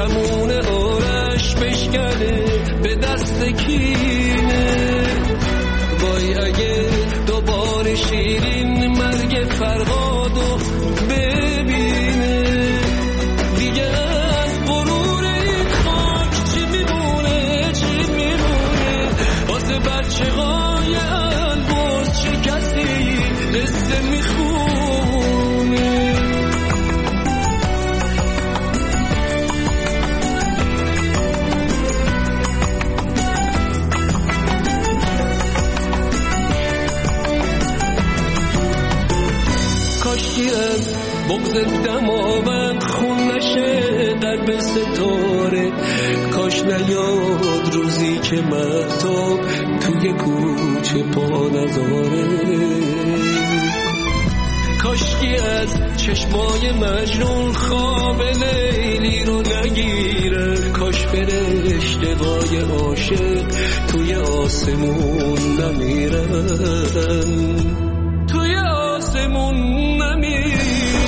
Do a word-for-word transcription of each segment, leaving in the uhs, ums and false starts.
کمون آرش بشکنه به دست کینه. وای اگه دوباره شیرین مرگ فرهادو ببینه، دیگه از غرور این خاک چی میمونه چی میمونه؟ واسه بچه های البرز چه کسی قصه میخونه؟ کاشکی از بغض دماوند خون نشه قلب ستاره، کاش نیاد روزی که مهتاب توی کوچه پا نذاره. کاشکی از چشمای مجنون خواب لیلی رو نگیره، کاش فرشته‌های عاشق توی آسمون نمیرن، توی آسمون نمیرن.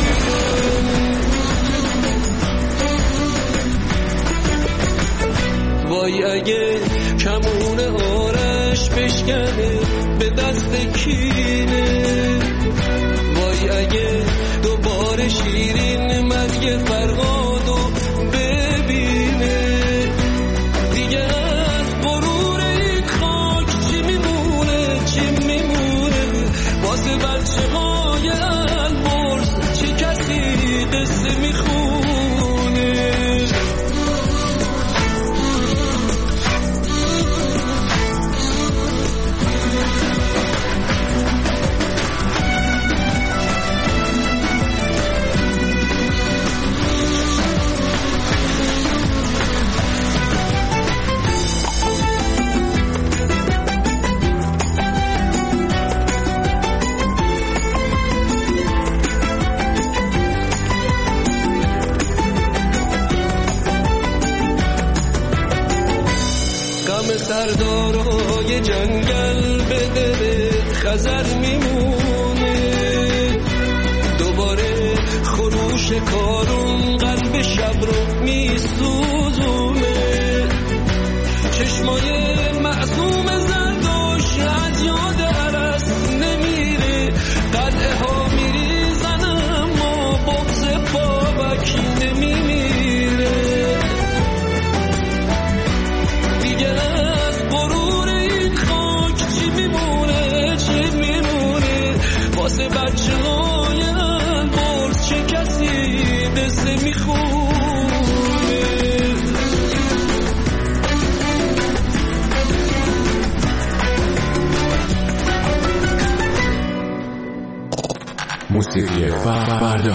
وای اگه کمون آرش بشکنه به دست کینه، وای اگه دوباره شیرین مرگ فرهادو ببینه، دیگه از غرور این خاک چی میمونه چی میمونه؟ واسه بچه های البرز چه کسی قصه میخونه؟ سردارای جنگل به دل خزر میمونه، دوباره خروش کارون قلب شب رو میسوزونه. چشمای معصوم زرداش از یاد عرس نمیره، قلعه ها میریزن اما بغض بابک نمیمیره. واسه بچه های البرز چه کسی قصه میخونه؟ موسیقی فردا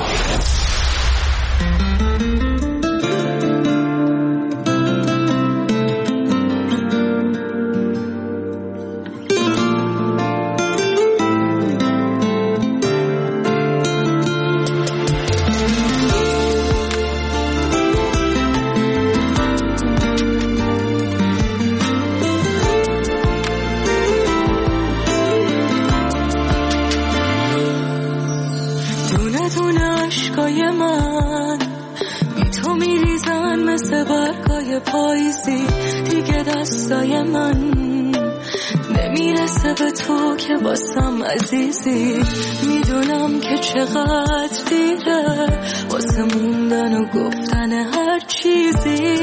پاییزی دیگه دستای من نمیرسه به تو که واسم عزیزی. میدونم که چقدر دیره واسه موندن و گفتن هر چیزی.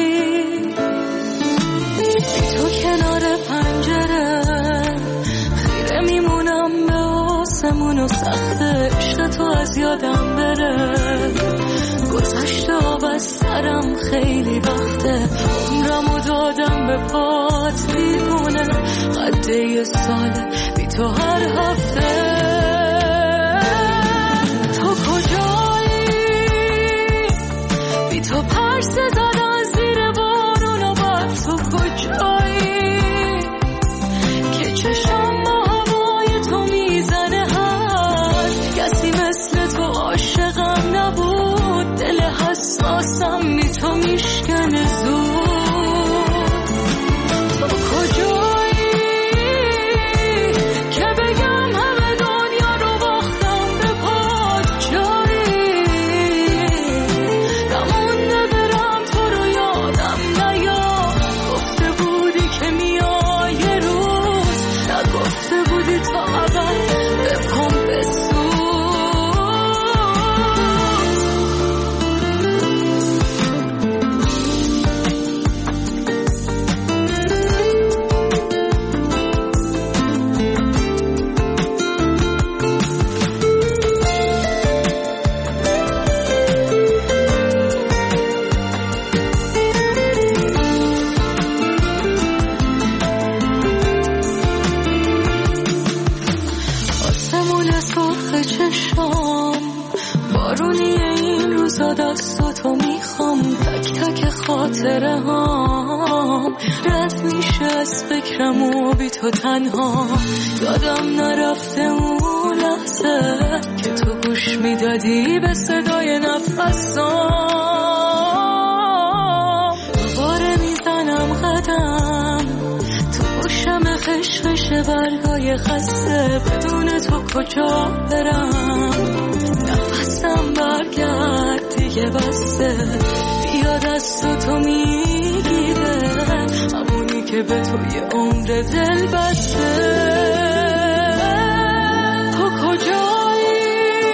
تو کنار پنجره خیره میمونم به آسمون و سخت عشق تو از یادم بره. گذشته آب از سرم خیلی وقته، عمرمو دادم به پات بیرونه. قده یه ساله بی تو هر هفته. تو کجایی؟ بی تو پرسه زدن زیر بارون و بر تو کجایی؟ که چشم با هوای تو میزنه هر کسی مثل تو عاشقم نبود. دل حساسم می تو میشکنه زود. تو کجایی که بگم همه دنیا چشام بارونی این روزا دستاتو میخوام، تک تک خاطره هام رد میشه از فکرم و بی تو تنها. یادم نرفته اون لحظه که تو گوش میدادی به صدای نفسام. دوباره میزنم قدم تو پشتم خشخش برگای خسته، بدون تو کجا برم؟ نفسم برگرد دیگه بسته، بیا دست تو میگیره همونی که به توی عمر دل بسته. تو کجایی؟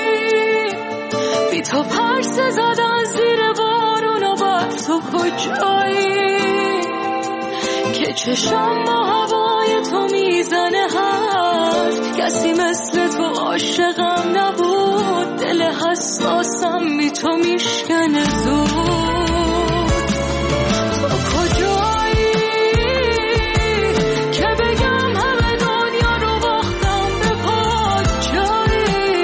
بی تو پرسه زدن زیر بارون و با تو کجایی؟ که چشم با هوای تو میزنه حرف، کسی مثل تو عاشقم نبود، دل حساسم بی تو میشکنه زود. تو کجایی که بگم همه دنیا رو باختم به پات جایی؟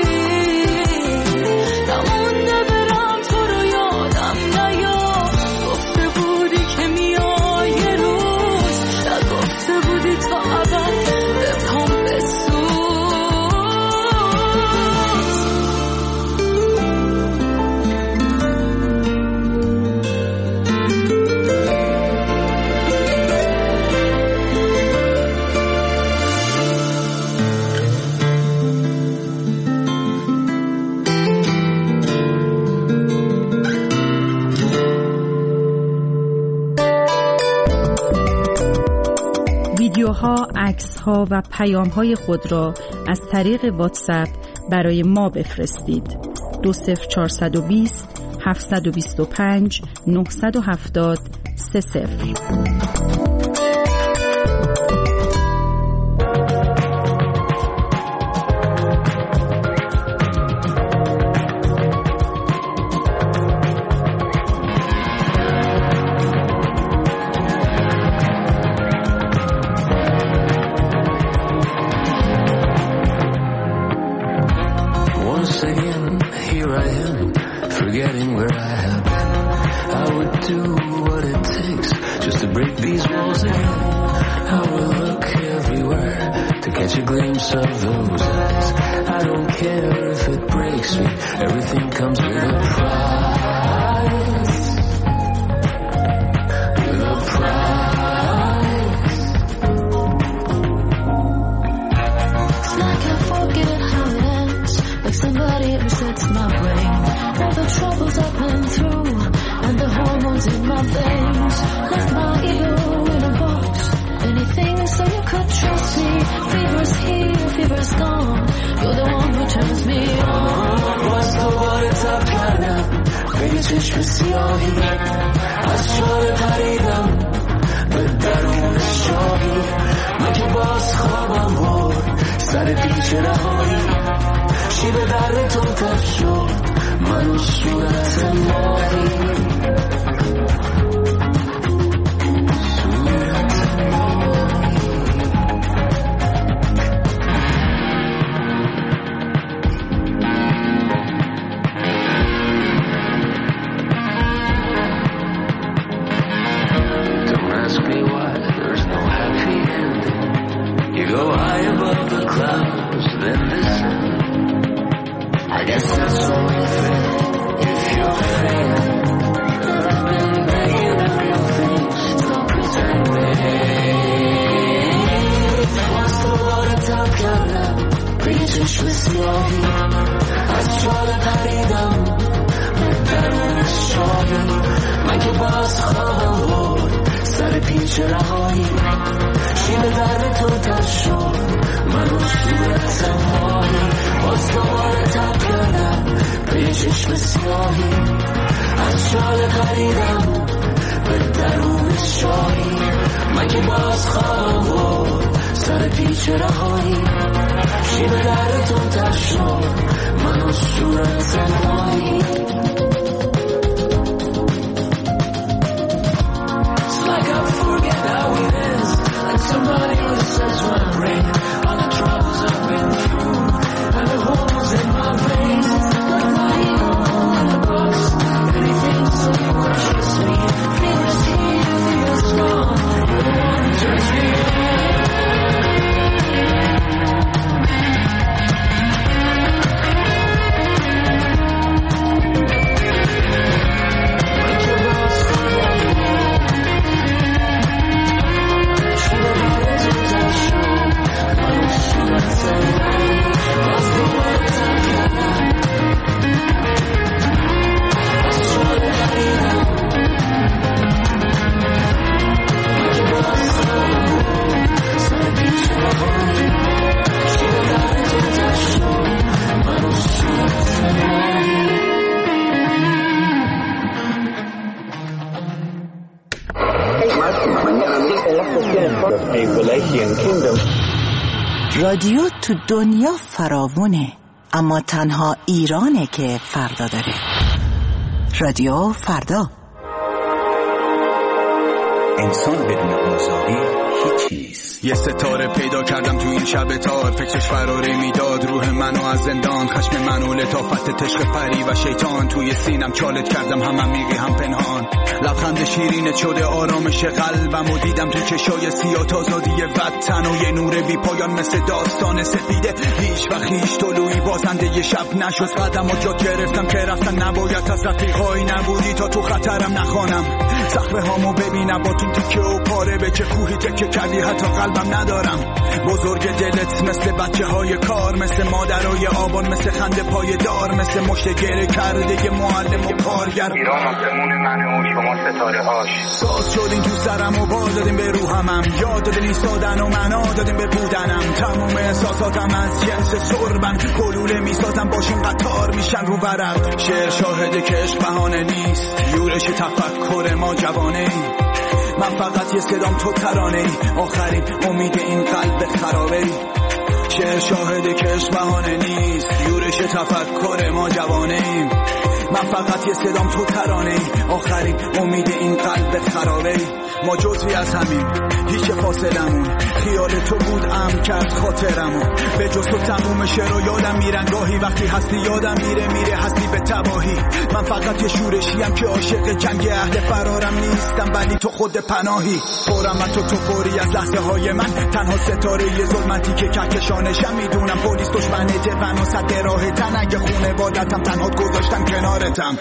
نمونده برم تو رو یادم نیاد، گفته بودی که میای یه روز، نگفته بودی تا ابد به پام بسوز. ویدیوها، عکس‌ها و پیام‌های خود را از طریق واتساپ برای ما بفرستید. دو صفر چهارصد و بیست هفتصد و بیست و پنج نهصد و هفتاد سه صفر. چشم سیاهی از چاره پریدم به درون شاهی، من که باز خوابم برد سر پیچ رهایی، شیب درد تو تب شد من و صورت ماهی. Somebody who says my brain, all the troubles I've been through, and the holes in my رادیو تو دنیا فراوونه، اما تنها ایرانه که فردا داره. رادیو فردا. انسان بدون آزادی هیچی نیست. یه ستاره پیدا کردم تو این شب تار، فکرش فراری میداد روح منو از زندان. خشم منو لطافت تشق پری و شیطان، توی سینم چالت کردم هم عمیقی هم پنهان. لبخند شیرینت شده آرامش قلبم و دیدم تو چشای سیاه آزادی وطن و یه نور بی پایان مثل داستان سفیده. هیچ و هیچ طلوعی بازنده یه شب نشد. قدم و جا گرفتم که رفتن نباید، از رفیقایی نبودی تا تو خطرم نخوانم. صخره هامو ببینم با تو تیکه و پاره، به چه کوهی تکه کردی حتی قلبم ندارم. بزرگ دلت مثل بچه های کار، مثل مادرای آبان، مثل خنده پای دار، مثل مشت گره کرده یه معلم و کارگر. ایران آسمون منه و شما ستاره هاش. ساز شدین تو سرم و بال دادیم به روحمم، یاد دادین ایستادن و معنا دادیم به بودنم. تموم احساساتم از جنس سربن، گلوله میسازم باشین قطار میشن رو ورق. شعر شاهده که عشق بهانه نیست، یورش تفکر ما جوانه ای. من فقط یه صدام تو ترانه ای، آخرین امید این قلب خرابه ای. شعر شاهده که عشق بهانه نیست، یورش تفکر ما جوانه ایم. من فقط یه صدام تو ترانه ای، آخرین امید این قلب خرابه ای. ما جزوی از همین، هیچ فاصلمون، خیال تو بود ام کرد خاطرمو. به جز تو تموم شعر و یادم میرن گاهی، وقتی هستی یادم میره میره هستی به تباهی. من فقط یه شورشیم که عاشق جنگ اهل فرارم نیستم، ولی تو خود پناهی. پرم من تو تو پوری از لحظه های من، تنها ستاره یه ظلمتی که کهکشانشم. میدونم پلیس دشمن جبن و صد راه تن، اگه خونه بادتم تنها گذاشتم کنارتم.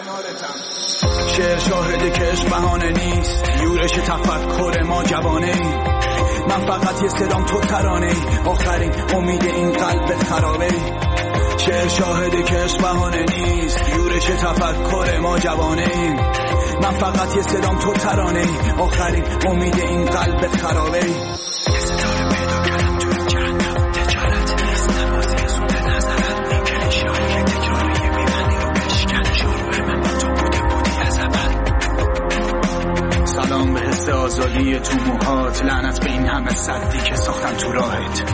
شعر شاهده که عشق بهانه نیست، یورش تفکر ما جوانه ای. من فقط یه صدام تو ترانه ای، آخرین امید این قلب خرابه ای. شعر شاهده که عشق بهانه نیست، یورش تفکر ما جوانه ای. من فقط یه صدام تو ترانه ای، آخرین امید این قلب خرابه ای. یه ستاره پیدا کردم تو این جهنم، تجارت نیست نمازی سوده نظرت میکنی شاهی تکراری میبندی رو بشکن. شروع من با تو بوده بودی از اول. سلام به حس آزادی تو موهات، لعنت به این همه صدی که ساختن تو راهت.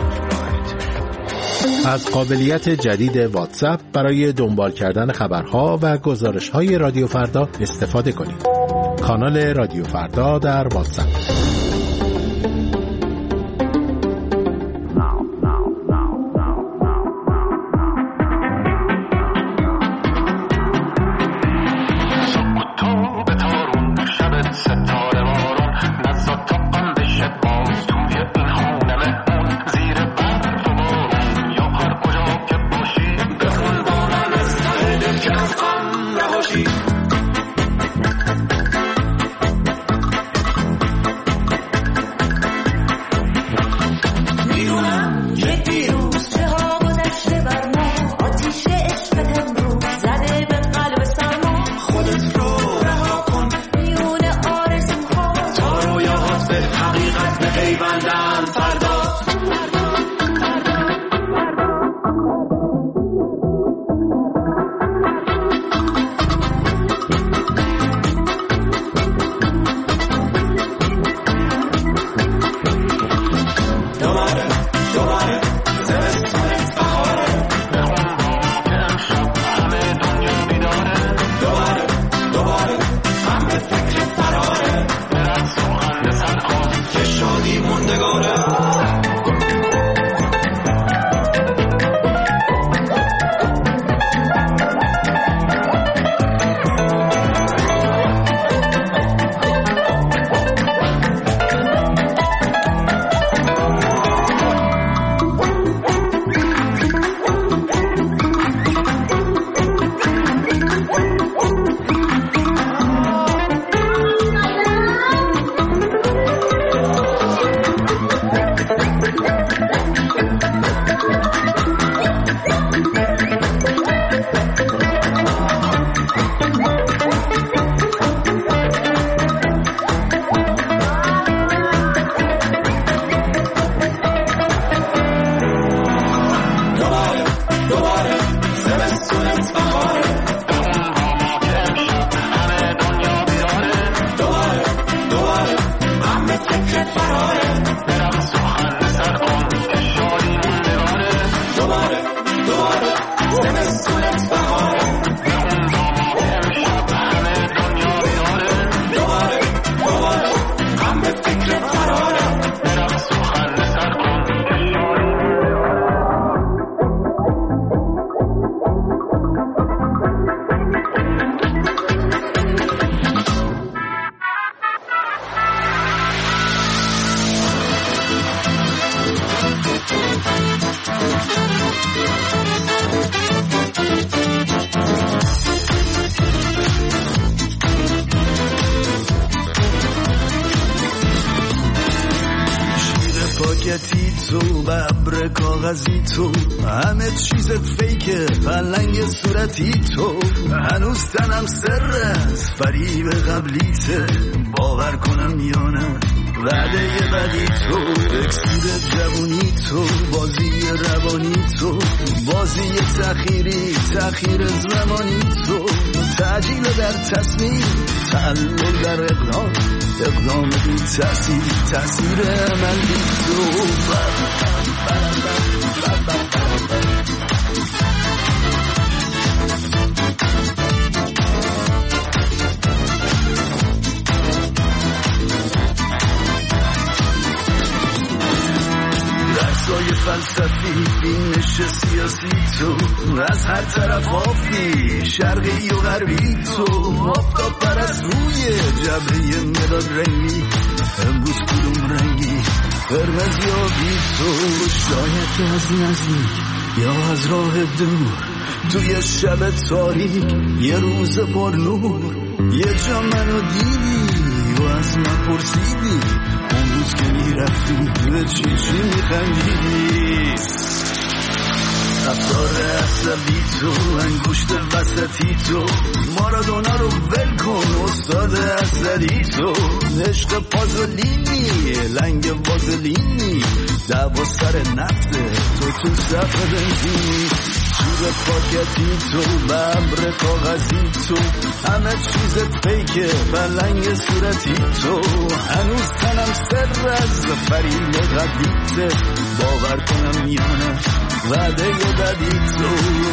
از قابلیت جدید واتساپ برای دنبال کردن خبرها و گزارش‌های رادیو فردا استفاده کنید. کانال رادیو فردا در واتساپ. فکر فراره برم سخن سر کن که شادی زمستونت بهاره همه دنیا بیاره دوباره دوباره هم به فکر فرارم برم سخن سر کن پاکتی تو ببر کاغذی تو همه چیزت فیکه پلنگ صورتی تو هنوز تنم سر است فریب قبلیته باور کنم یا نه وعده بدی تو اکسیر جوونی تو بازی روانی تو بازی تخیری تخیر زمانی تو تعجیل در تصمیم تعلل در اقدام اقدام بی تأثیر تأثیر من بی تو درسای فلسفی بینش سیاسی تو از هر طرف آفی شرقی و غربی تو آفتاب پرست روی جبهه مداد رنگی امروز کدوم رنگی قرمز یا بی تو شاید از نزدیک یا از راه دور توی شب تاریک یه روز پر نور یه جا منو دیدی و از من پرسیدی اون روز که میرفتی به چی چی میخندیدی رفتار عصبی تو انگشت وسطی تو مارادونا رو ول کن استاد اسدی تو عشق پازولینی لنگ وازلینی دعوا سر نفته تو تو صف بنزینی جور پاکتی تو ببر کاغذی تو همه چیزت فیکه بلنگ صورتی تو هنوز تنم سر از فریب قبلیته باور کنم یا نه وعده یه بدی تو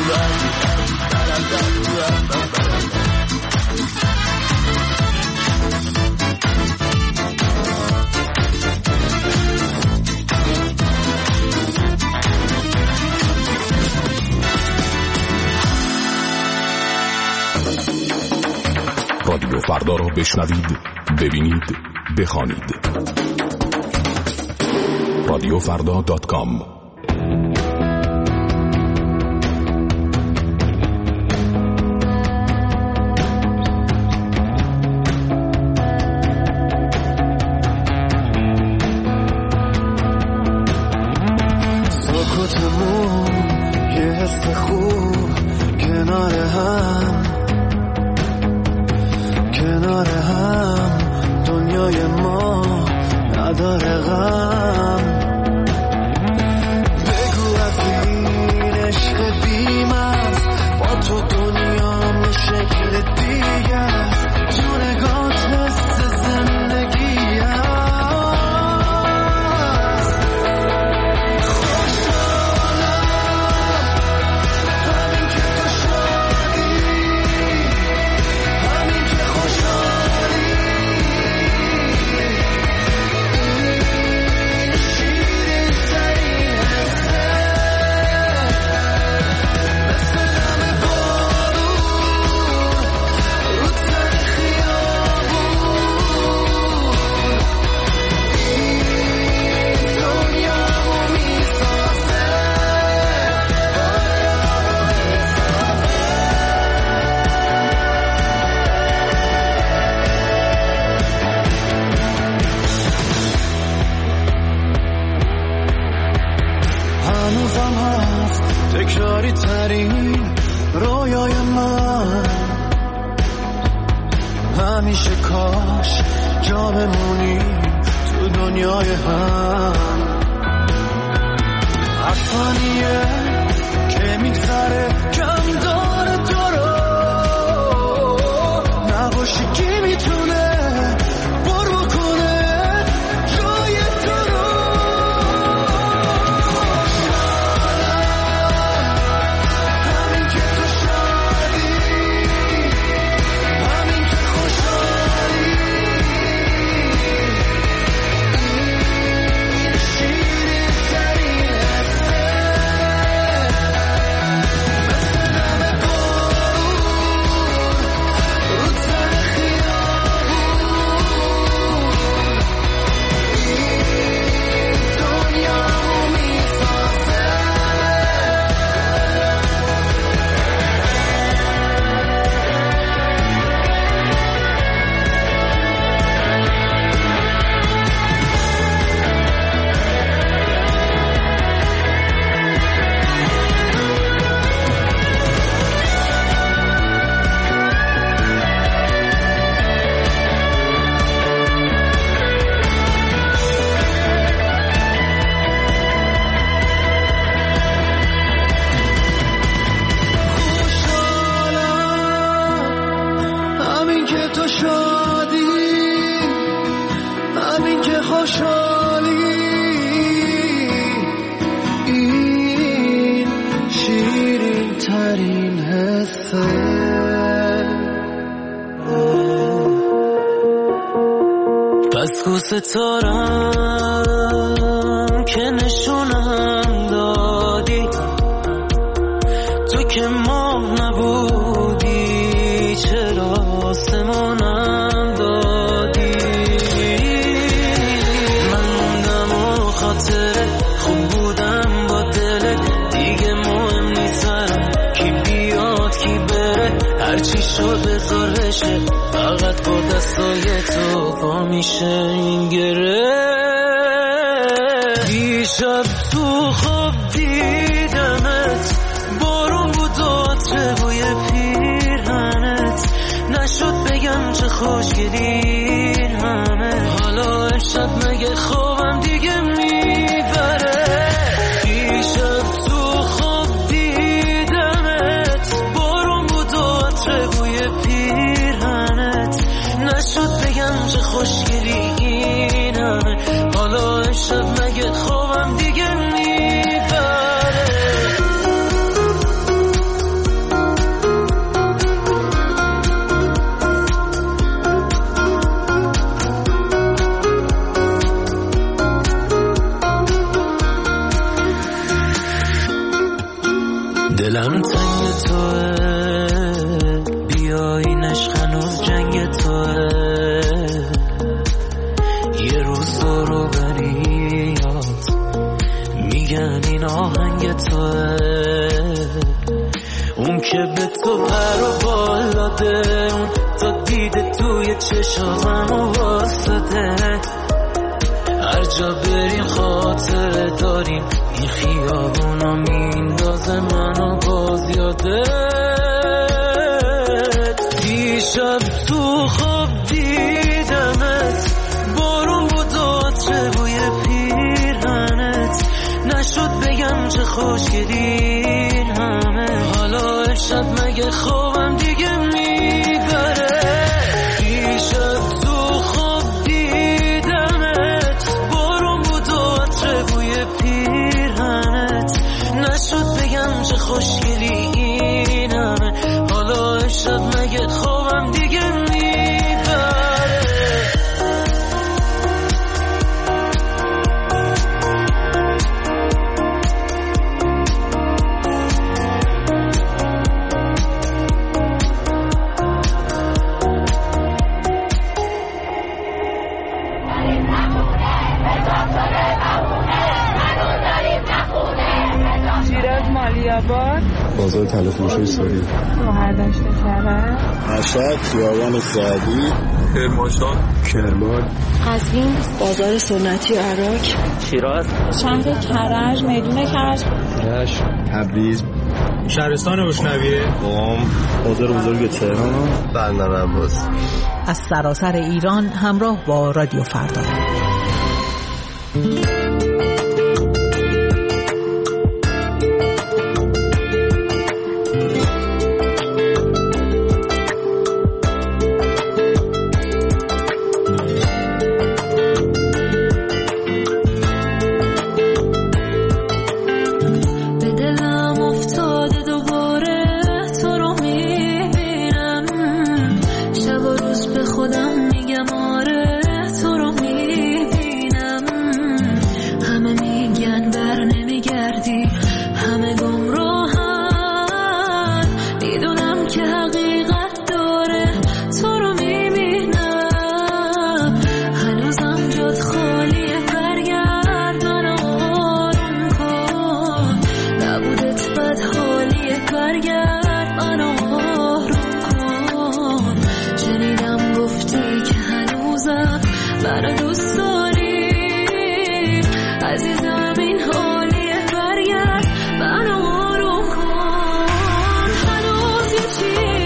رادیو فردا را بشنوید، ببینید، بخوانید. رادیو فردا دات کام همیشه کاش جا بمونی تو دنیای هم هر ثانیه که میگذره کم داره تو رو نباشی کی میتونه پر بکنه جای تو رو همین خوشحالی این شیرین ترین حسه. پس کو ستارم که نشونم دادی تو که ماه نبودی، چرا آسمونم دادی. من موندم و خاطره خوب بودم با دلت، دیگه مهم نیست برام کی بیاد کی بره، هرچی شد بذار بشه، فقط با دستای تو پا میشه این گره. دیشب تو خواب دیدمت، بارون بود و عطر بوی پیرهنت، نشد بگم چه خوشگلی همه. حالا امشب مگه خوابم دیگه میبره. دیشب تو خواب دیدمت، بارون بود و عطر بوی پیرهنت، نشد بگم چه خوشگلی این همه. حالا امشب مگه خوابم دیگه میبره. دلم تنگ توه، بیای نشق هنوز جنگ توه. یه روز رو بریاد میگن این آهنگ توه، اون که به تو پر و بالاده، اون تا دیده توی چشاتم و واسده. هر جا بریم خاطره داریم، این خیابونا میندازه منو باز یادت. دیشب تو خواب دیدمت، بارون بود و عطر بوی پیرهنت، نشد بگم چه خوشگلی همه. حالا امشب مگه خوابم دیگه میبره. دیشب تو خواب دیدمت، بارون بود و عطر بوی پیرهنت، نشد بگم چه خوشگلی این همه. حالا امشب مگه خوابم دیگه میبره. بازار تلفروشی سوری، شوهر داشته کرد، مشهد، خیابان سعدی، کرمانشاه، کرمان، قزوین، بازار سنتی عراق، شیراز، شهر کرج، میدون کرج، رشت، تبریز، شهرستان روشنویه، قم، بازار بزرگ تهران، بندر عباس. از سراسر ایران همراه با رادیو فردا. هنوز یه چیز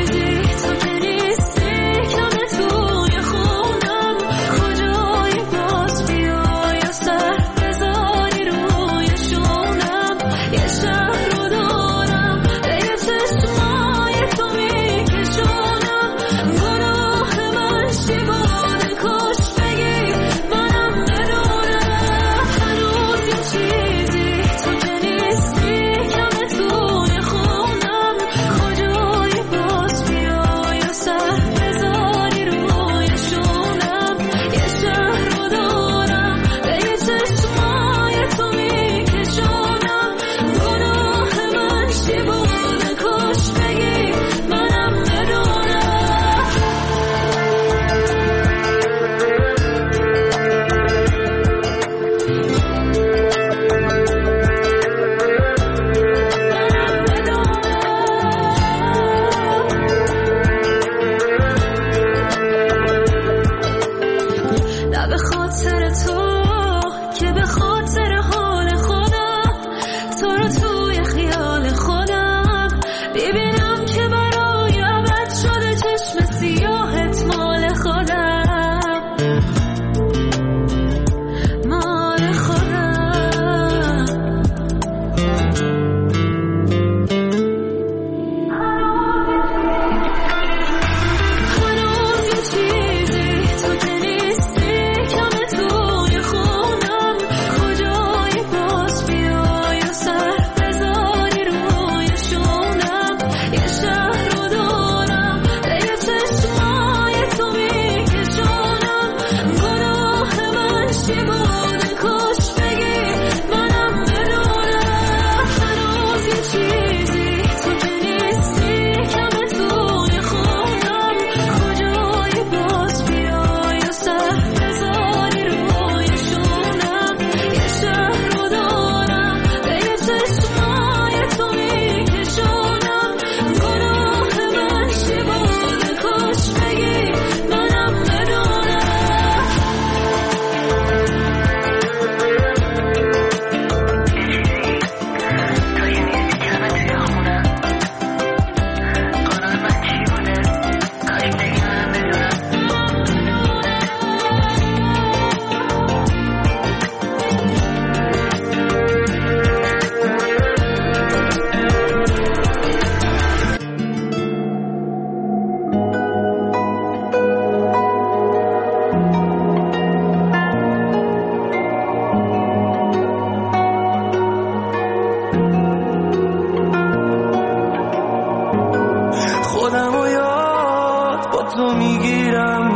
پروازو میگیرم،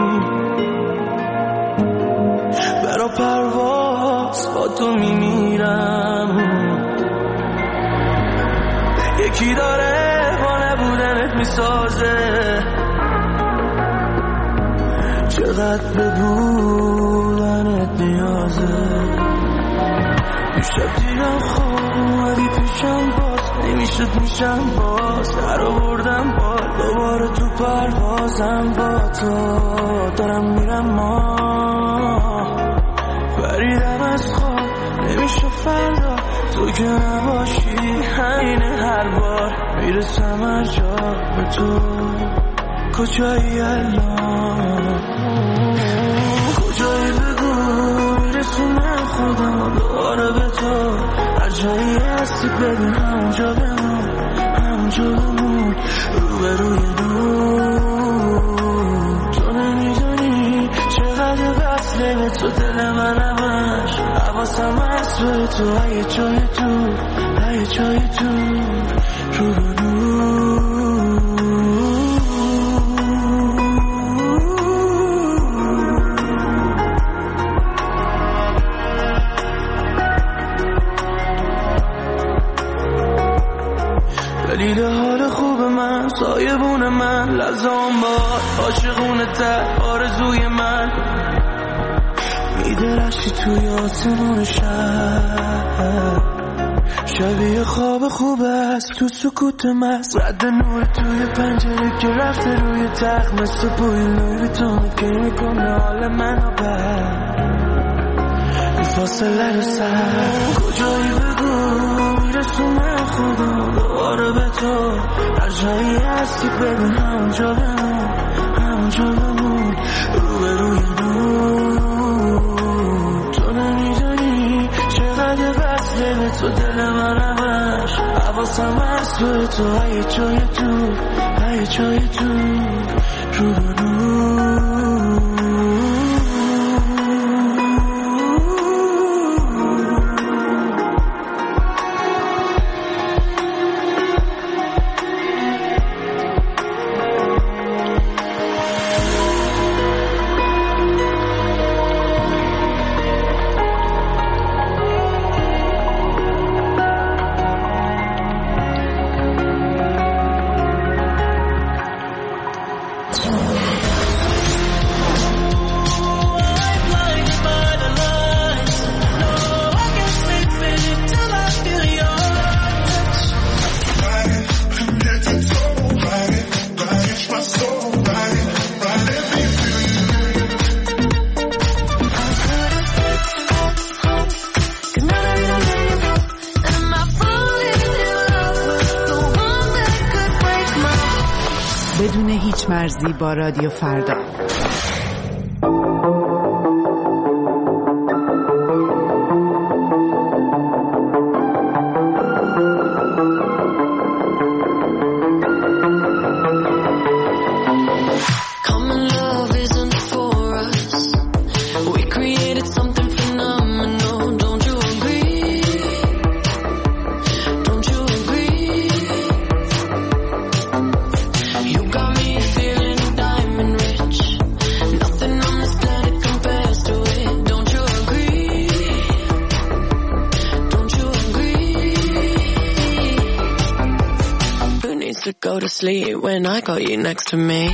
برا پرواز با تو میمیرم. یکی داره با نبودنت میسازه، چقدر به بودنت نیازه. دیشب دیدم خواب اومدی پیشم، باز نمیشد میشم باز، در آوردم با دوباره تو پروازم با تو دارم میرم. ما فریدم از خواب نمیشه فردا، تو که نباشی همینه هر بار میرسم هر جا به تو. کجایی الان کجایی بگو میرسونم خودم دوباره به تو. هر جایی هستی ببین همونجا بمون، همونجا بمون رو به روی دور. تو نمیدونی چقدر وصله به تو دل من همش، حواسم هست به تو های جای تو، های جای تو رو به دور. دلیل حال خوب من، سایبون من، لزام باد عاشقونه ته آرزوی من. میدرشتی توی آسمون شب، شبیه خواب خوب است تو سکوت مست. رد نور توی پنجره که رفته روی تخت، مثل بوی لوی بتونه که میکنه حال منو بر فاصله رو سر. کجایی بگو میرسونم خودم دوباره به تو. هر جایی هستی ببین همونجا بمون، همونجا بمون رو به روی دور. تو نمیدونی چقدر وصله به تو دل من همش، حواسم هست به تو های جای تو، های جای تو رو به دور. بدون هیچ مرزی با رادیو فردا. Go to sleep when I got you next to me.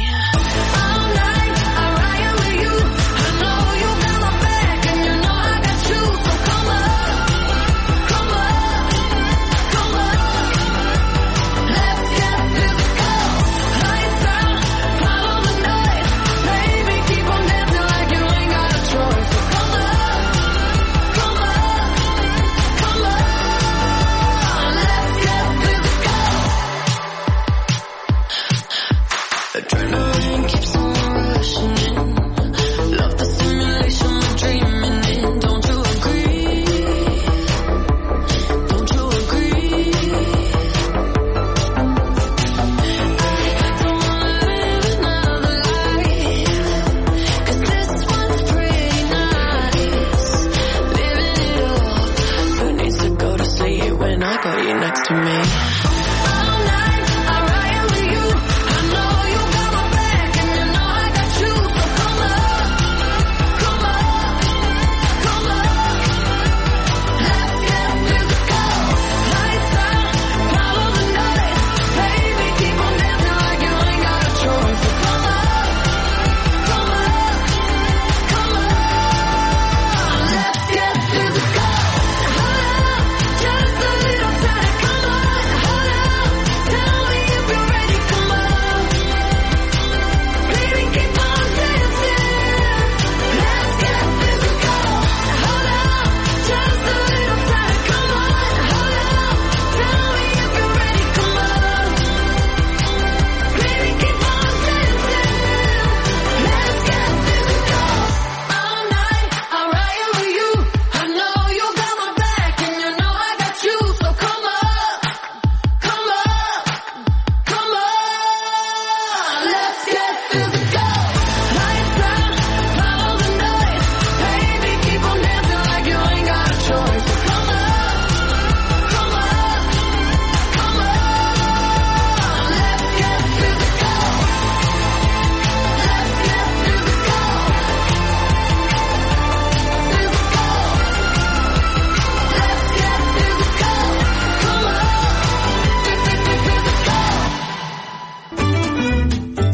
Adrenaline keeps on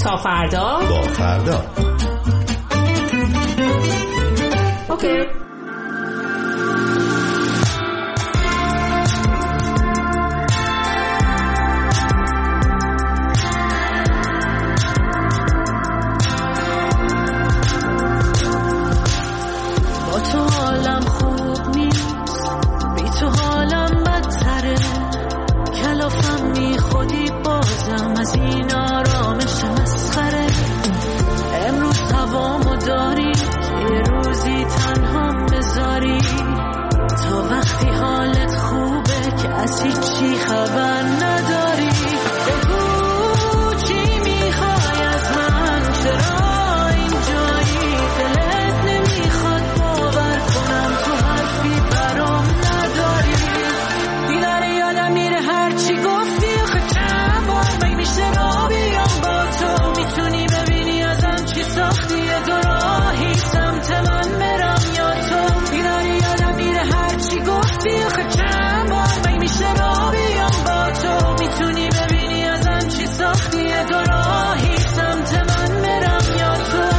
تا فردا با فردا. اوکی. با تو حالم خوب نیست، بی تو حالم بدتره، کلافم بی خودی بازم از این آرامش مسخره. امروز هوامو داری یه روزی تنهام بذاری، تا وقتی حالت خوبه که از هیچی خبر نداری. بگو چی میخوای از من، چرا اینجایی، دلت نمیخواد باور کنم تو حرفی برام نداری. دیدن یادم میره هرچی گفتی، آخه چند بار می میشه را بیام با تو. میتونی ببینی ازم چی ساختی، یه دو راهی سمت من برم یا تو. دیدن یادم میره هرچی گفتی، آخه چند بار می میشه را بیام با تو. میتونی ببینی ازم چی ساختی، یه دو راهی سمت من برم یا تو.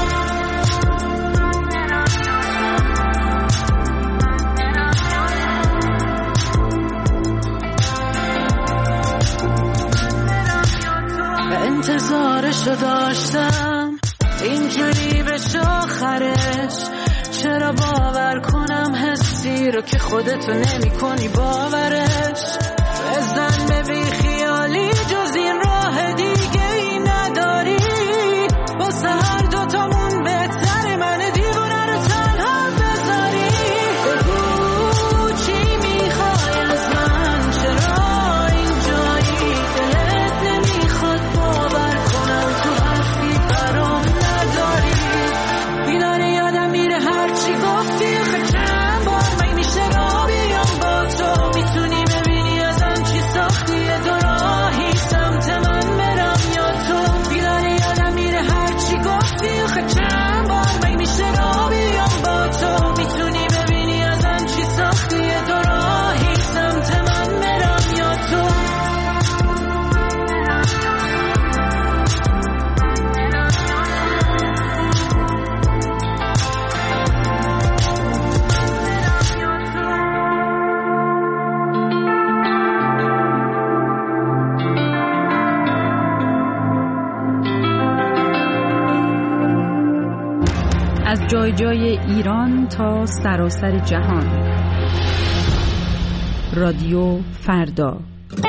انتظارشو داشتم اینجوری بشه آخرش، چرا باور کنم حسی رو که خودتو نمی کنی باورش. بزن به بی خیالی جز این راه دیگه ای نداری، واسه هر دوتامون بهتره من دیوونه رو تنها بذاری. بگو چی میخوای از من، چرا اینجایی، دلت نمیخواد باور کنم تو حرفی برام نداری. بیدار یادم میره هرچی گفتی، آخه چند بار می میشه را بیام با تو. میتونی ببینی ازم چی ساختی، یه دو راهی سمت من برم یا تو. بیدار یادم میره هرچی گفتی، آخه چند بار می میشه را بیام با تو. میتونی ببینی ازم چی ساختی، یه دو راهی سمت من برم یا تو. از جای جای ایران تا سراسر جهان، رادیو فردا.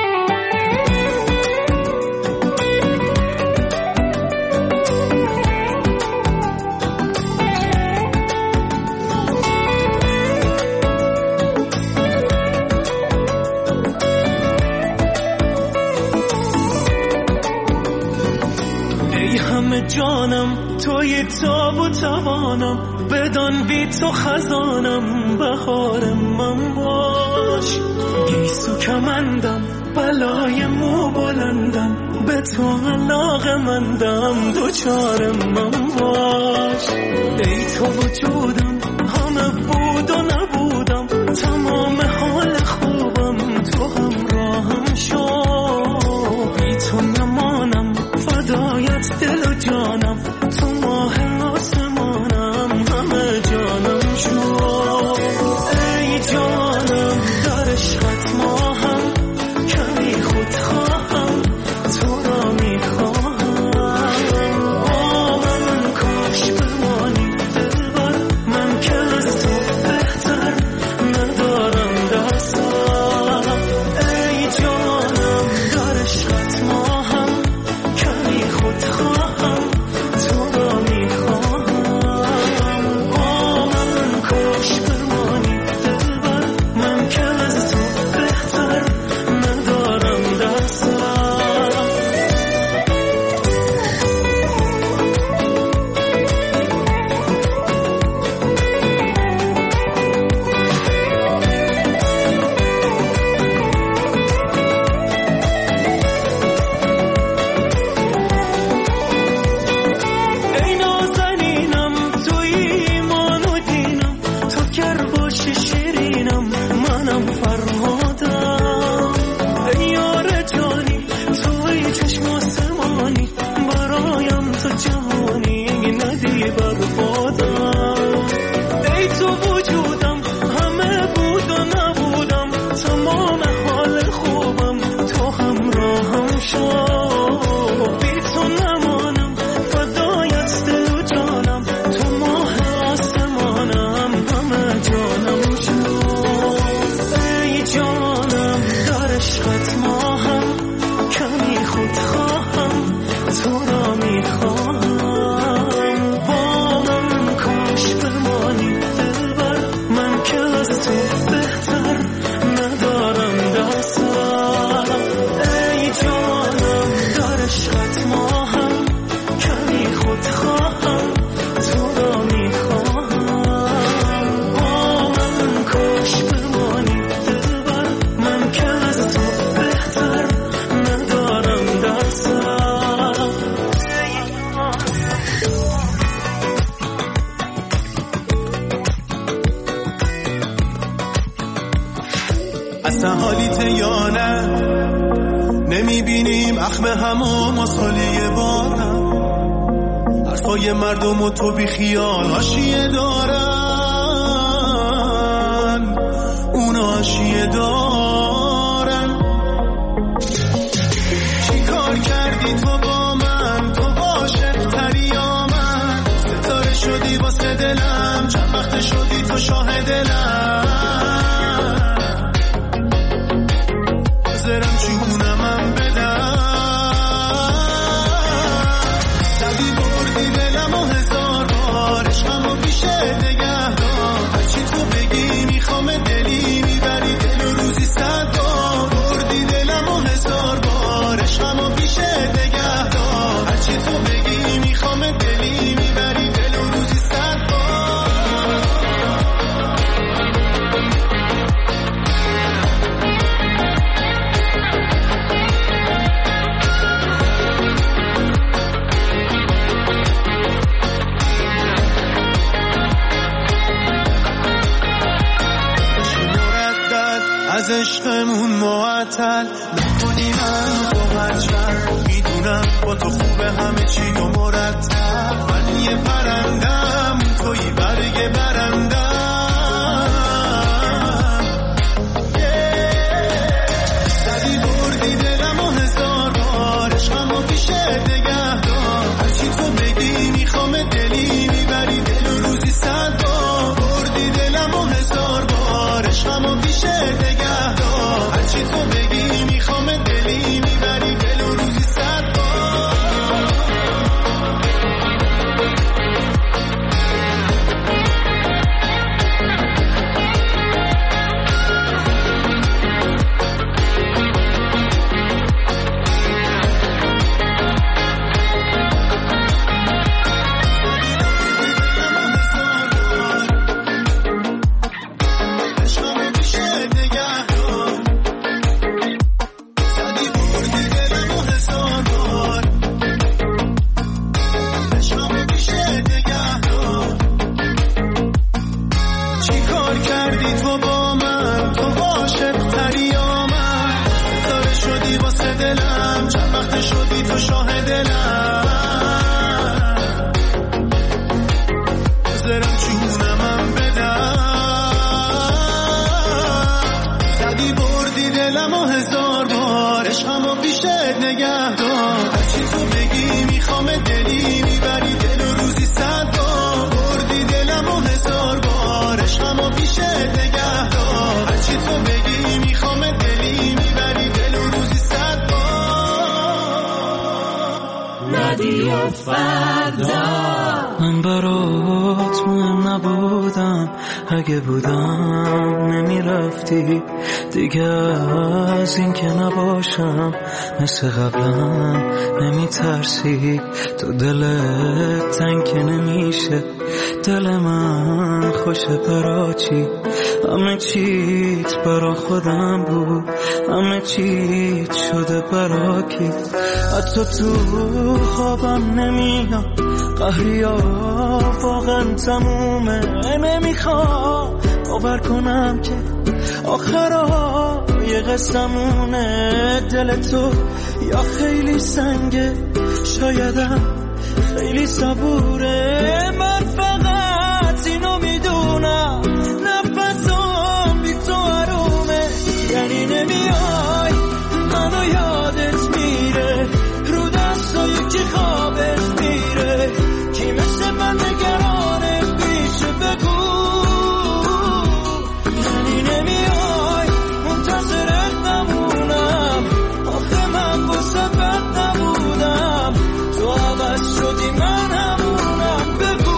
ای همه جانم توی تاب و توانم، بدان بی تو خزانم، بهار من باش. گیسو کمندم بلای مو بلندم، به تو علاقه مندم، دوچار من باش. ای تو وجودم همه بود و نبودم، تمام حال خوبم تو همراهم شو. بی تو نمانم فدایت دل و جانم، تو ماه آسمانم همه جانم شو. ای جانم در عشقت ماهم، کمی خود خواهم تو را میخواهم. با من کاش بمانی دلبر، من که از تو بهتر اصلا حالیت یا نه؟ نمیبینیم اخم همو مسالی بارم، حرفای مردم و تو بی خیال حاشیه دارن، اونا حاشیه دارن. چی کار کردی تو با من؟ تو عاشق تری یا من؟ ستاره شدی واسه دلم، چند وقت شدی تو شاه دلم. بذارم چونمم بدم، زدی بردی دلم و هزار بار، عشقم و پیشه نگه دار. هرچی تو بگی میخوام دلی، میبری دل و روزی صد بار. بردی دلم و هزار بار، عشقم و پیشه نگه دار. هرچی تو بگی میخوام دلی، میبری دل و روزی صد بار. از عشقمون معطل نکنی من تو هرچند، میدونم با تو خوبه همه چی و مرتب. من یه پرندم توی برگ برندم، زدی بردی دلم و هزار بار، عشقم و پیشه نگه دار. هرچی تو بگی میخوام دلی، میبری دل و روزی صد بار. بردی دلم و هزار بار، عشقم و پیشه نگه دار. هرچی تو بگی میخوام دلی، میبری دل و روزی صد بار. من برات مهم نبودم، اگه بودم نمیرفتی دیگه. از این که نباشم مثل قبلم نمیترسی. تو دلت تنگ که نمیشه، دل من خوشه برا چی؟ همه چیت برا خودم بود، همه چیت شده برا کی؟ حتی تو خوابم نمیام، قهریا واقعا تمومه. نمیخوام باور کنم که آخرای قصمونه. دل تو یا خیلی سنگه، شایدم خیلی صبوره. من فقط اینو میدونم، نفسم بی تو آرومه. یعنی نمیای منو یادت میره، رو دستای کی خوابت میره. کی مثل من نگرانت میشه بگو. یعنی نمیای منتظرت نمونم، آخه من واسه بد نبودم. تو عوض شدی من همونم بگو.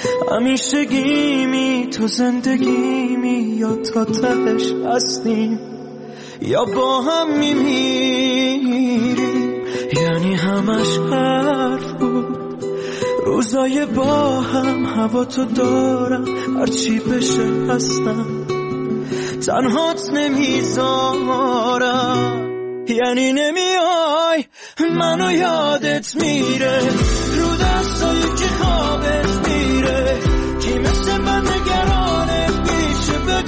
همیشگیمی تو زندگیمی، یا تا تهش هستیم یا با هم میمیریم. یعنی همش حرف بود، روزای با هم، هوا تو دارم هرچی بشه هستم، تنهات نمیذارم. یعنی نمیای منو یادت میره، رو دستایی که خوابت میره، کی مثل من نگرانت میشه، به